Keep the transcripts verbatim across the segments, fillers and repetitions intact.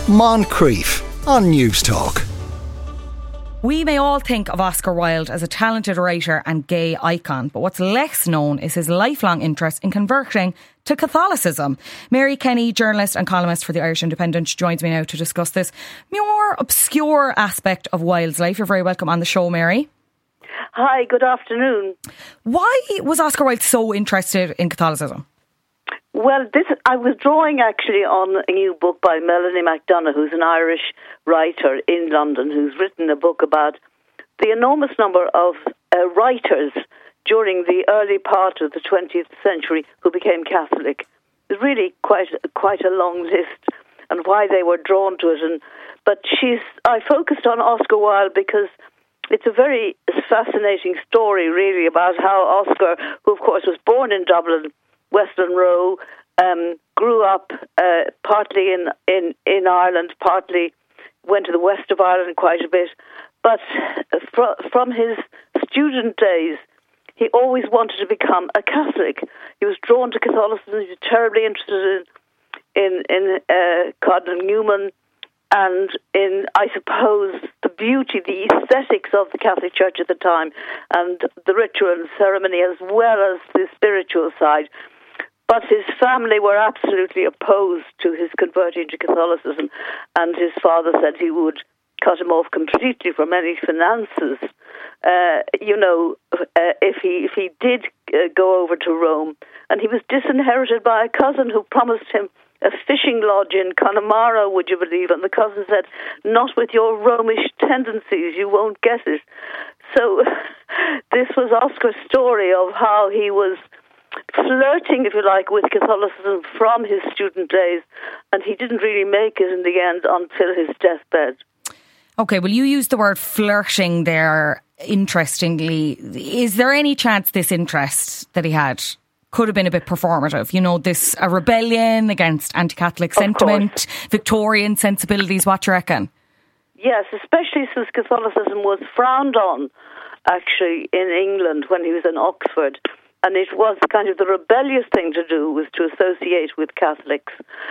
Moncrief on News Talk. We may all think of Oscar Wilde as a talented writer and gay icon, but what's less known is his lifelong interest in converting to Catholicism. Mary Kenny, journalist and columnist for the Irish Independent, joins me now to discuss this more obscure aspect of Wilde's life. You're very welcome on the show, Mary. Hi, good afternoon. Why was Oscar Wilde so interested in Catholicism? Well, this I was drawing actually on a new book by Melanie McDonagh, who's an Irish writer in London, who's written a book about the enormous number of uh, writers during the early part of the twentieth century who became Catholic. It's really quite quite a long list, and why they were drawn to it. And but she's I focused on Oscar Wilde because it's a very fascinating story, really, about how Oscar, who of course was born in Dublin, Western Row, um, grew up uh, partly in, in, in Ireland, partly went to the west of Ireland quite a bit. But fr- from his student days, he always wanted to become a Catholic. He was drawn to Catholicism. He was terribly interested in, in, in uh, Cardinal Newman and in, I suppose, the beauty, the aesthetics of the Catholic Church at the time, and the ritual and ceremony as well as the spiritual side. But his family were absolutely opposed to his converting to Catholicism, and his father said he would cut him off completely from any finances. Uh, you know, uh, if he if he did uh, go over to Rome, and he was disinherited by a cousin who promised him a fishing lodge in Connemara, would you believe? And the cousin said, "Not with your Romish tendencies, you won't get it." So this was Oscar's story of how he was flirting, if you like, with Catholicism from his student days, and he didn't really make it in the end until his deathbed. Okay, well, you used the word flirting there, interestingly. Is there any chance this interest that he had could have been a bit performative? You know, this a rebellion against anti-Catholic sentiment, Victorian sensibilities, what do you reckon? Yes, especially since Catholicism was frowned on, actually, in England when he was in Oxford. And it was kind of the rebellious thing to do was to associate with Catholics.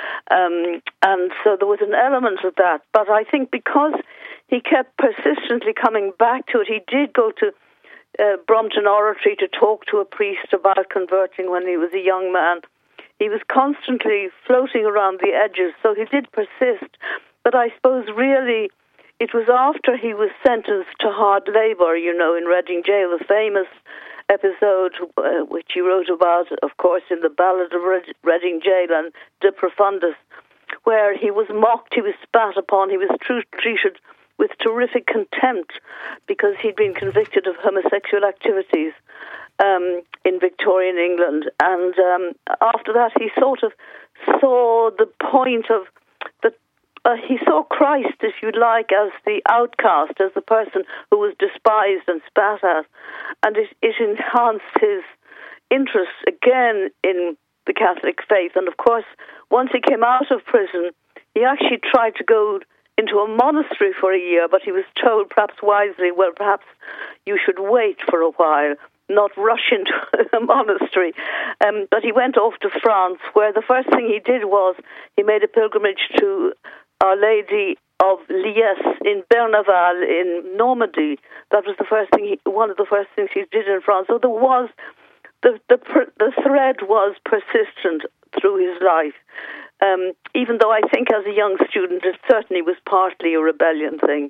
Um, and so there was an element of that. But I think because he kept persistently coming back to it, he did go to uh, Brompton Oratory to talk to a priest about converting when he was a young man. He was constantly floating around the edges, so he did persist. But I suppose really it was after he was sentenced to hard labour, you know, in Reading Jail, the famous episode uh, which he wrote about, of course, in the Ballad of Red- Reading Jail and De Profundis, where he was mocked, he was spat upon, he was tr- treated with terrific contempt because he'd been convicted of homosexual activities um, in Victorian England. And um, after that, he sort of saw the point of the Uh, he saw Christ, if you like, as the outcast, as the person who was despised and spat at. And it, it enhanced his interest again in the Catholic faith. And of course, once he came out of prison, he actually tried to go into a monastery for a year, but he was told, perhaps wisely, well, perhaps you should wait for a while, not rush into a monastery. Um, but he went off to France, where the first thing he did was he made a pilgrimage to Our Lady of Liesse in Berneval in Normandy. That was the first thing, he, one of the first things he did in France. So there was, the the, the thread was persistent through his life. Um, even though I think as a young student it certainly was partly a rebellion thing.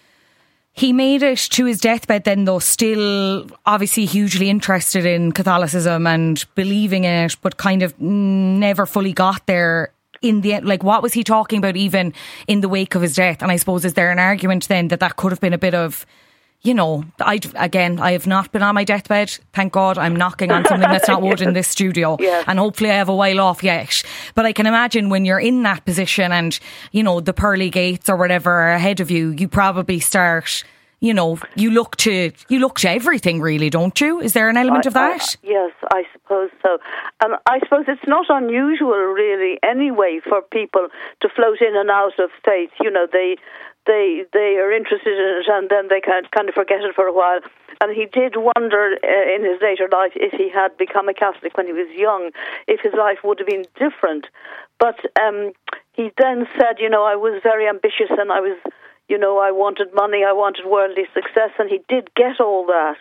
He made it to his deathbed then, though, still obviously hugely interested in Catholicism and believing in it, but kind of never fully got there in the end. Like, what was he talking about even in the wake of his death? And I suppose, is there an argument then that that could have been a bit of, you know, I again, I have not been on my deathbed. Thank God I'm knocking on something that's not wood in this studio. Yes. And hopefully I have a while off yet. But I can imagine when you're in that position and, you know, the pearly gates or whatever are ahead of you, you probably start, you know, you look to you look to everything really, don't you? Is there an element I, of that? I, yes, I suppose so. And I suppose it's not unusual really anyway for people to float in and out of faith. You know, they they they are interested in it and then they kind kind of forget it for a while. And he did wonder uh, in his later life if he had become a Catholic when he was young, if his life would have been different. But um, he then said, you know, I was very ambitious and I was, you know, I wanted money, I wanted worldly success, and he did get all that.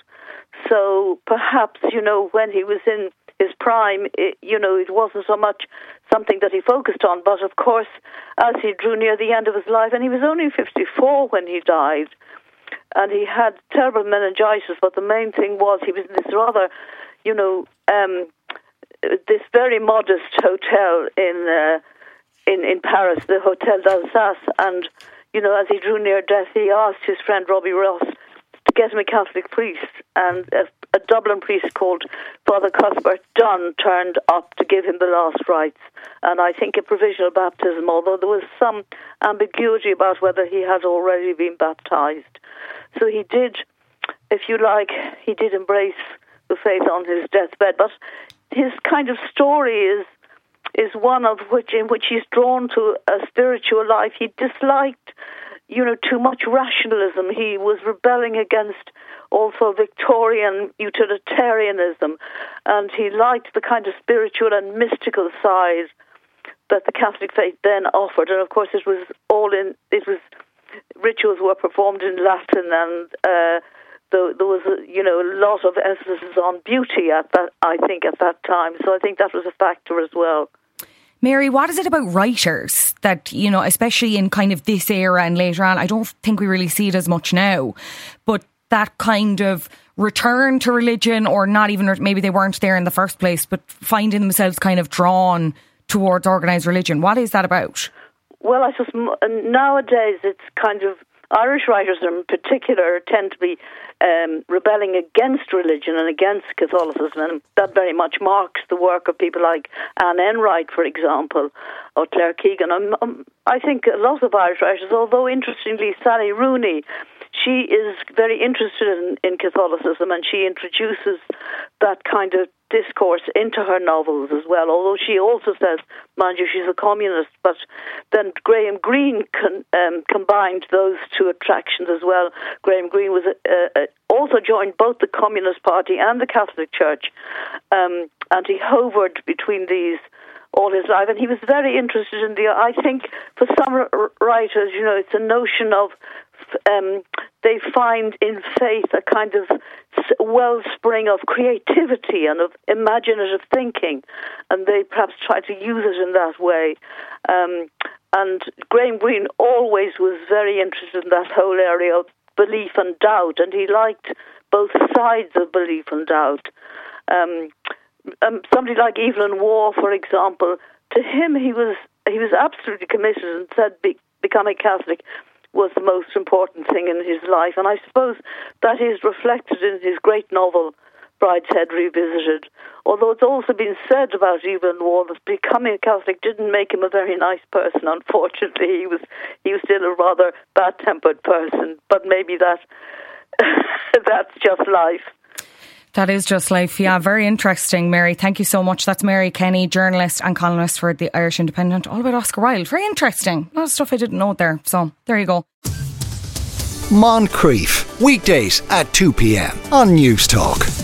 So perhaps, you know, when he was in his prime, it, you know, it wasn't so much something that he focused on. But of course, as he drew near the end of his life, and he was only fifty-four when he died, and he had terrible meningitis, but the main thing was he was in this rather, you know, um, this very modest hotel in, uh, in in Paris, the Hotel d'Alsace, and, you know, as he drew near death, he asked his friend Robbie Ross to get him a Catholic priest, and a, a Dublin priest called Father Cuthbert Dunn turned up to give him the last rites, and I think a provisional baptism, although there was some ambiguity about whether he had already been baptized. So he did, if you like, he did embrace the faith on his deathbed, but his kind of story is is one of which in which he's drawn to a spiritual life. He disliked, you know, too much rationalism. He was rebelling against also Victorian utilitarianism, and he liked the kind of spiritual and mystical side that the Catholic faith then offered. And of course, it was all in, it was, rituals were performed in Latin, and uh, there, there was, a, you know, a lot of emphasis on beauty at that, I think, at that time. So I think that was a factor as well. Mary, what is it about writers that, you know, especially in kind of this era and later on, I don't think we really see it as much now, but that kind of return to religion, or not even, maybe they weren't there in the first place, but finding themselves kind of drawn towards organised religion. What is that about? Well, I suppose nowadays it's kind of, Irish writers in particular tend to be um, rebelling against religion and against Catholicism, and that very much marks the work of people like Anne Enright, for example, or Claire Keegan. Um, um, I think a lot of Irish writers, although interestingly Sally Rooney, she is very interested in, in Catholicism, and she introduces that kind of discourse into her novels as well, although she also says, mind you, she's a communist, but then Graham Greene con, um, combined those two attractions as well. Graham Greene was uh, uh, also joined both the Communist Party and the Catholic Church, um, and he hovered between these all his life, and he was very interested in the, I think for some r- writers, you know, it's a notion of Um, they find in faith a kind of wellspring of creativity and of imaginative thinking, and they perhaps try to use it in that way. Um, and Graham Greene always was very interested in that whole area of belief and doubt, and he liked both sides of belief and doubt. Um, um, somebody like Evelyn Waugh, for example, to him he was he was absolutely committed and said be, becoming Catholic was the most important thing in his life. And I suppose that is reflected in his great novel, Brideshead Revisited. Although it's also been said about Evelyn Waugh that becoming a Catholic didn't make him a very nice person, unfortunately. He was he was still a rather bad-tempered person, but maybe that that's just life. That is just life. Yeah, very interesting, Mary. Thank you so much. That's Mary Kenny, journalist and columnist for the Irish Independent, all about Oscar Wilde. Very interesting. A lot of stuff I didn't know there. So there you go. Moncrief, weekdays at two p.m. on News Talk.